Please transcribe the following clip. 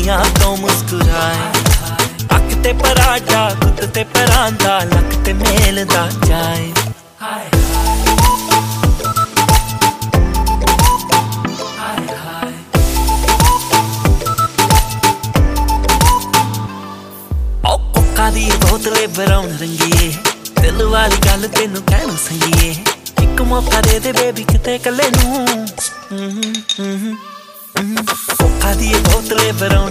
दुनिया तो मुस्कुराए अख ते पराठा कुत ते परांदा लक ते मेल दा जाए दी बोतले ब्राउन रंगीए दिल वाली गल तेनू कहना संगीए एक मौका दे दे बेबी किते कले नू दी बोतले ब्राउन